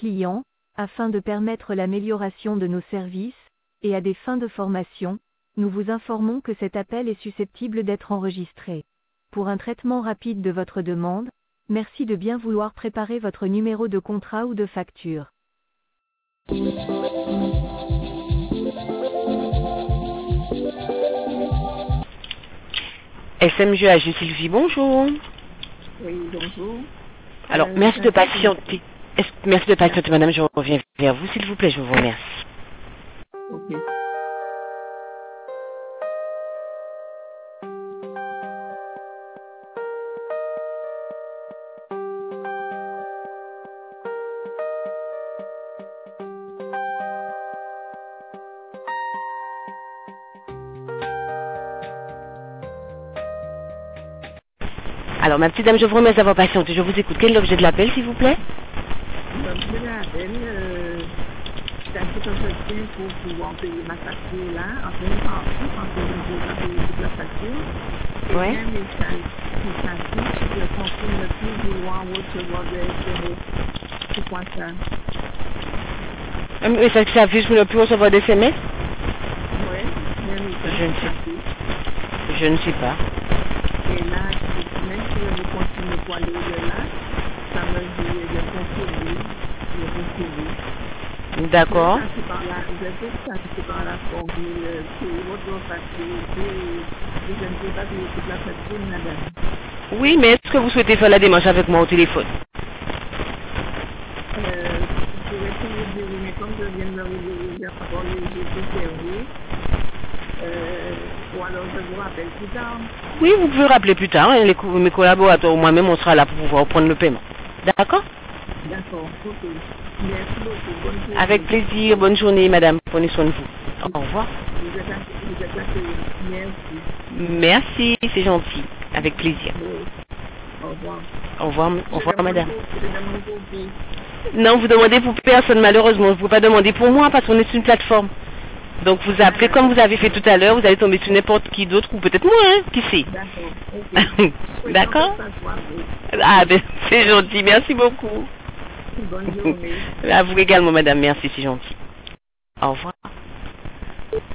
clients, afin de permettre l'amélioration de nos services, et à des fins de formation, nous vous informons que cet appel est susceptible d'être enregistré. Pour un traitement rapide de votre demande, merci de bien vouloir préparer votre numéro de contrat ou de facture. SMG AG Sylvie, bonjour. Oui, bonjour. Alors, merci de patienter. Merci de patienter, madame, je reviens vers vous, s'il vous plaît, je vous remercie. Ok. Alors, ma petite dame, je vous remercie d'avoir patienté. Je vous écoute. Quel est l'objet de l'appel, s'il vous plaît? Donc, je l'appelle, c'est un petit entretien pour pouvoir payer ma facture là, en fait, en fait, je vais payer toute la facture. Et Ouais. bien, mais ça affiche, je confirme ne plus vouloir recevoir de SMS. C'est quoi ça? Mais ça s'affiche pour ne plus recevoir des SMS? Oui, bien, mais ça Je ne sais s'affiche. Je ne sais pas. Et là, même si je vais continuer pour aller au-delà, ça me dit de confirmer, de confirmer. D'accord. Je sais que ça c'est par la formule c'est votre facture, je ne sais pas payer toute la facture, madame. Oui, mais est-ce que vous souhaitez faire la démarche avec moi au téléphone? Je pourrais tout vous dire, mais comme je viens de me dire encore les jeux fermés, ou alors je vous rappelle plus tard. Oui, vous pouvez rappeler plus tard. Hein, mes collaborateurs ou moi-même, on sera là pour pouvoir prendre le paiement. D'accord? D'accord, ok. Merci beaucoup, bonne journée. Avec plaisir. Bonne journée, madame. Prenez soin de vous. Au revoir. Vous êtes accueillis. Merci. Merci, c'est gentil. Avec plaisir. Oui. Au revoir. Au revoir, madame. Je demande pour vous. Non, vous demandez pour personne, malheureusement. Vous ne pouvez pas demander pour moi parce qu'on est sur une plateforme. Donc vous appelez comme vous avez fait tout à l'heure, vous allez tomber sur n'importe qui d'autre ou peut-être moi, hein, qui sait. D'accord. Ok. D'accord? Ah ben c'est gentil, merci beaucoup. Bonne journée. À vous également, madame, merci, c'est gentil. Au revoir.